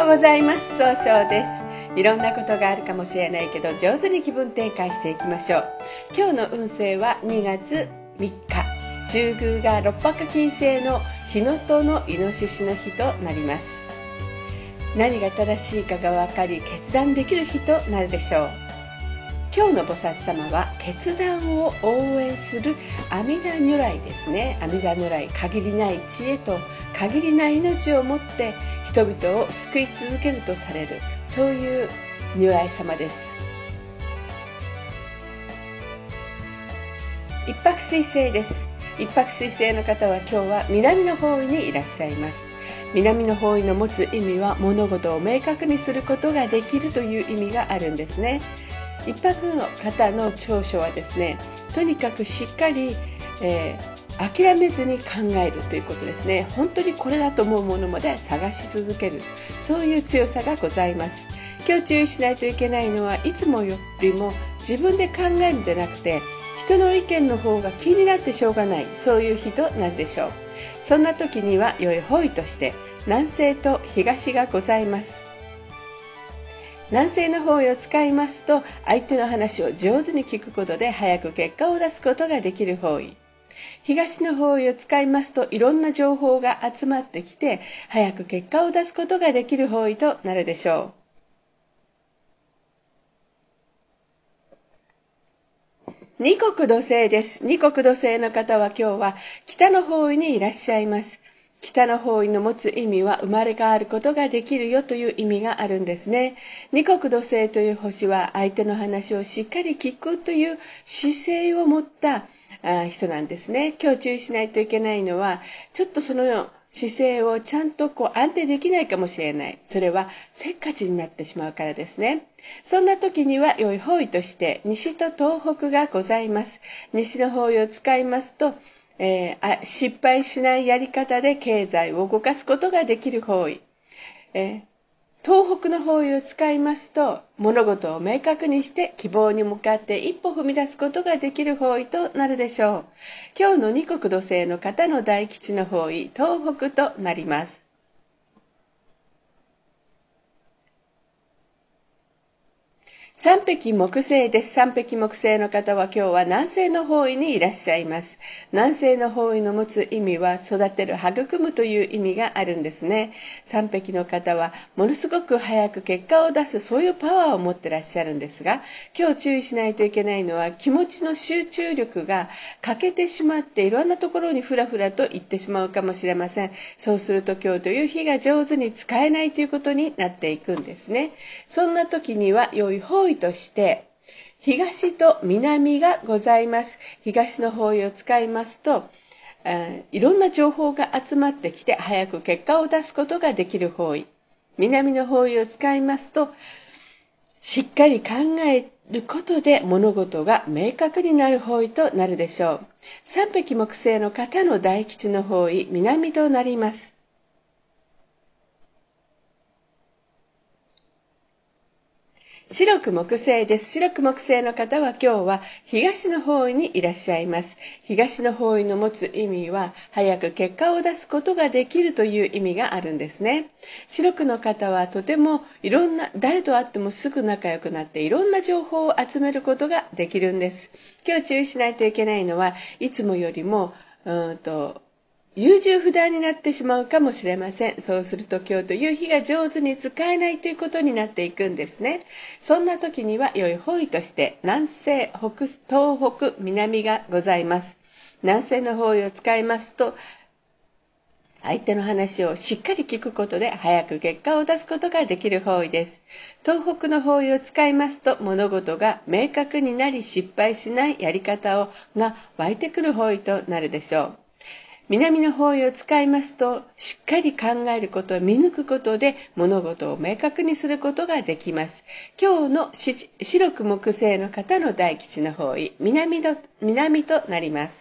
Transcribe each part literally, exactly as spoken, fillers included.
うございます。総称です。いろんなことがあるかもしれないけど、上手に気分転換していきましょう。今日の運勢はにがつみっか、中宮が六白金星の日のとのイノシシの日となります。何が正しいかが分かり、決断できる日となるでしょう。今日の菩薩様は決断を応援する阿弥陀如来ですね。阿弥陀如来、限りない知恵と限りない命をもって人々を救い続けるとされる、そういう如来様です。一白水星です。一白水星の方は今日は南の方位にいらっしゃいます。南の方位の持つ意味は、物事を明確にすることができるという意味があるんですね。一泊の方の長所はですね、とにかくしっかり、えー、諦めずに考えるということですね。本当にこれだと思うものまで探し続ける、そういう強さがございます。今日注意しないといけないのは、いつもよりも自分で考えるんじゃなくて、人の意見の方が気になってしょうがない、そういう日となるでしょう。そんな時には良い方位として南西と東がございます。南西の方位を使いますと、相手の話を上手に聞くことで早く結果を出すことができる方位。東の方位を使いますと、いろんな情報が集まってきて早く結果を出すことができる方位となるでしょう。二国土星です。二国土星の方は今日は北の方位にいらっしゃいます。北の方位の持つ意味は、生まれ変わることができるよという意味があるんですね。二国土星という星は、相手の話をしっかり聞くという姿勢を持った人なんですね。今日注意しないといけないのは、ちょっとその姿勢をちゃんとこう安定できないかもしれない。それはせっかちになってしまうからですね。そんな時には良い方位として西と東北がございます。西の方位を使いますと、えー、あ失敗しないやり方で経済を動かすことができる方位、えー、東北の方位を使いますと、物事を明確にして希望に向かって一歩踏み出すことができる方位となるでしょう。今日の二国土星の方の大吉の方位、東北となります。三匹木星です。三匹木星の方は今日は南西の方位にいらっしゃいます。南西の方位の持つ意味は、育てる、育むという意味があるんですね。三匹の方はものすごく早く結果を出す、そういうパワーを持ってらっしゃるんですが、今日注意しないといけないのは、気持ちの集中力が欠けてしまって、いろんなところにふらふらと行ってしまうかもしれません。そうすると今日という日が上手に使えないということになっていくんですね。そんな時には良い方位として東と南がございます。東の方位を使いますと、いろんな情報が集まってきて早く結果を出すことができる方位。南の方位を使いますと、しっかり考えることで物事が明確になる方位となるでしょう。三匹木星の方の大吉の方位、南となります。白く木星です。白く木星の方は今日は東の方位にいらっしゃいます。東の方位の持つ意味は、早く結果を出すことができるという意味があるんですね。白くの方はとてもいろんな、誰と会ってもすぐ仲良くなって、いろんな情報を集めることができるんです。今日注意しないといけないのは、いつもよりもうんと優柔不断になってしまうかもしれません。そうすると今日という日が上手に使えないということになっていくんですね。そんな時には良い方位として南西、北、東北、南がございます。南西の方位を使いますと、相手の話をしっかり聞くことで早く結果を出すことができる方位です。東北の方位を使いますと、物事が明確になり失敗しないやり方をが湧いてくる方位となるでしょう。南の方位を使いますと、しっかり考えることを見抜くことで物事を明確にすることができます。今日の白く木星の方の大吉の方位、南の南となります。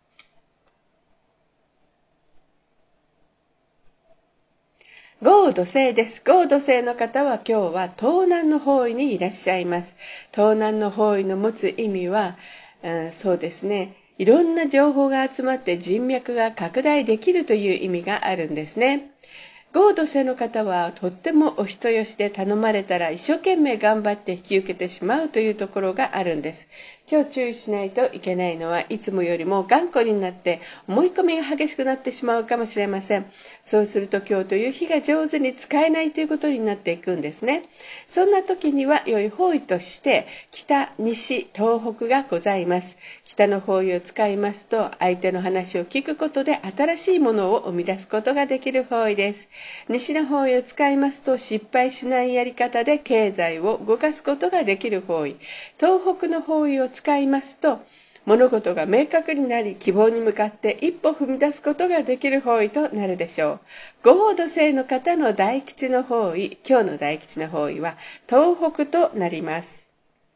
豪土星です。豪土星の方は今日は東南の方位にいらっしゃいます。東南の方位の持つ意味は、うん、そうですね。いろんな情報が集まって人脈が拡大できるという意味があるんですね。 豪土星の方はとってもお人よしで、頼まれたら一生懸命頑張って引き受けてしまうというところがあるんです。今日注意しないといけないのは、いつもよりも頑固になって思い込みが激しくなってしまうかもしれません。そうすると今日という日が上手に使えないということになっていくんですね。そんな時には良い方位として北、西、東北がございます。北の方位を使いますと、相手の話を聞くことで新しいものを生み出すことができる方位です。西の方位を使いますと、失敗しないやり方で経済を動かすことができる方位。東北の方位を使いますと、物事が明確になり、希望に向かって一歩踏み出すことができる方位となるでしょう。ごほう土星の方の大吉の方位、今日の大吉の方位は東北となります。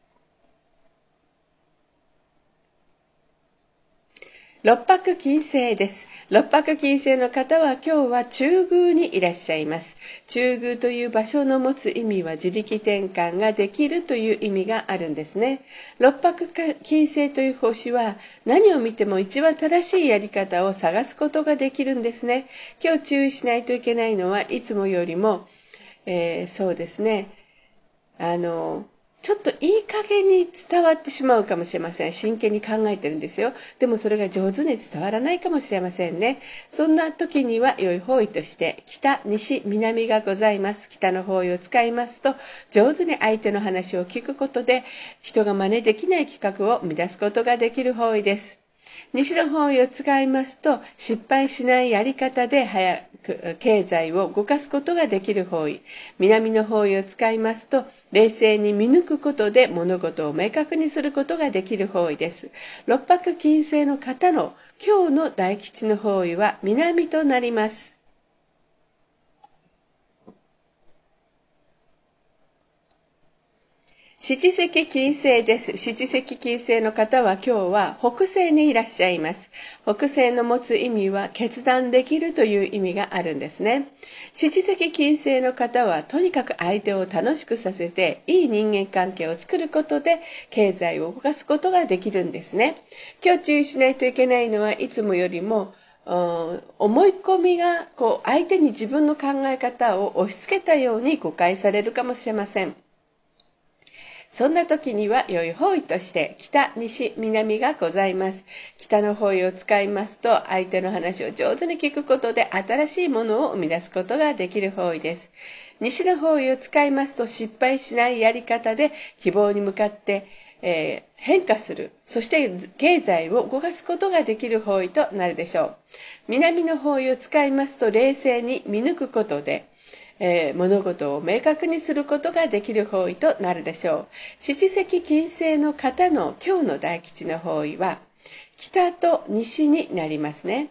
六白金星です。六白金星の方は今日は中宮にいらっしゃいます。中宮という場所の持つ意味は、自力転換ができるという意味があるんですね。六白金星という星は、何を見ても一番正しいやり方を探すことができるんですね。今日注意しないといけないのは、いつもよりも、えー、そうですね、あのちょっといい加減に伝わってしまうかもしれません。真剣に考えてるんですよ。でもそれが上手に伝わらないかもしれませんね。そんな時には良い方位として北、西、南がございます。北の方位を使いますと、上手に相手の話を聞くことで人が真似できない企画を生み出すことができる方位です。西の方位を使いますと、失敗しないやり方で早く経済を動かすことができる方位。南の方位を使いますと、冷静に見抜くことで物事を明確にすることができる方位です。六白金星の方の今日の大吉の方位は南となります。七石金星です。七石金星の方は今日は北西にいらっしゃいます。北西の持つ意味は決断できるという意味があるんですね。七石金星の方はとにかく相手を楽しくさせて、いい人間関係を作ることで経済を動かすことができるんですね。今日注意しないといけないのは、いつもよりも思い込みがこう相手に自分の考え方を押し付けたように誤解されるかもしれません。そんな時には良い方位として北、西、南がございます。北の方位を使いますと、相手の話を上手に聞くことで新しいものを生み出すことができる方位です。西の方位を使いますと、失敗しないやり方で希望に向かって、えー、変化する、そして経済を動かすことができる方位となるでしょう。南の方位を使いますと、冷静に見抜くことでえー、物事を明確にすることができる方位となるでしょう。七石金星の方の今日の大吉の方位は北と西になりますね。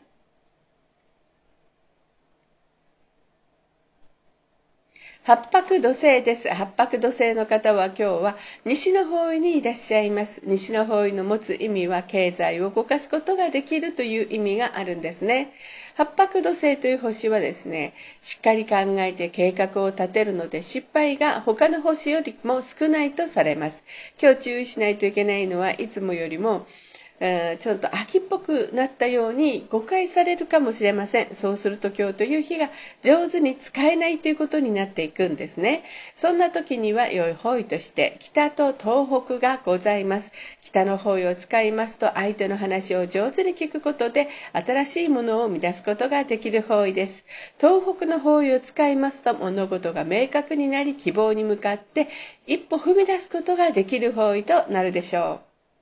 八白土星です。八白土星の方は今日は西の方位にいらっしゃいます。西の方位の持つ意味は経済を動かすことができるという意味があるんですね。八白土星という星はですね、しっかり考えて計画を立てるので、失敗が他の星よりも少ないとされます。今日注意しないといけないのは、いつもよりもえー、ちょっと秋っぽくなったように誤解されるかもしれません。そうすると今日という日が上手に使えないということになっていくんですね。そんな時には良い方位として北と東北がございます。北の方位を使いますと、相手の話を上手に聞くことで新しいものを生み出すことができる方位です。東北の方位を使いますと、物事が明確になり、希望に向かって一歩踏み出すことができる方位となるでしょう。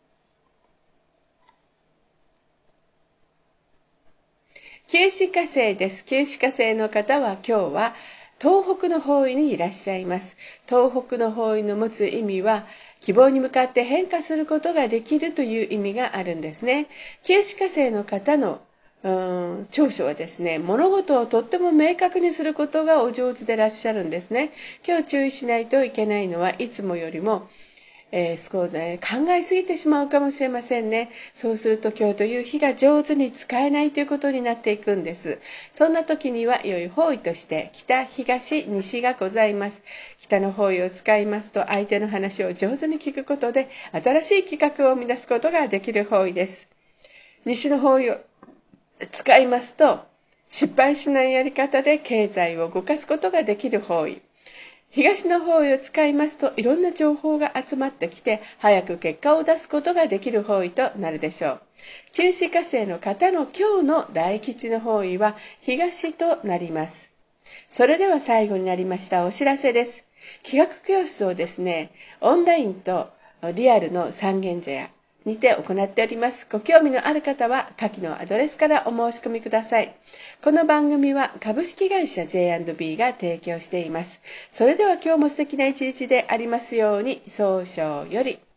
九死火星です。九死火星の方は今日は東北の方位にいらっしゃいます。東北の方位の持つ意味は、希望に向かって変化することができるという意味があるんですね。九死火星の方のうーん長所はですね、物事をとっても明確にすることがお上手でいらっしゃるんですね。今日注意しないといけないのは、いつもよりもえー、そうね、考えすぎてしまうかもしれませんね。そうすると今日という日が上手に使えないということになっていくんです。そんな時には良い方位として北、東、西がございます。北の方位を使いますと、相手の話を上手に聞くことで新しい企画を生み出すことができる方位です。西の方位を使いますと、 失敗しないやり方で経済を動かすことができる方位。東の方位を使いますと、いろんな情報が集まってきて、早く結果を出すことができる方位となるでしょう。九死火星の方の今日の大吉の方位は東となります。それでは最後になりましたお知らせです。気学教室をですね、オンラインとリアルの三軒茶屋にて行っております。ご興味のある方は下記のアドレスからお申し込みください。この番組は株式会社 ジェイアンドビー が提供しています。それでは今日も素敵な一日でありますように、早々より。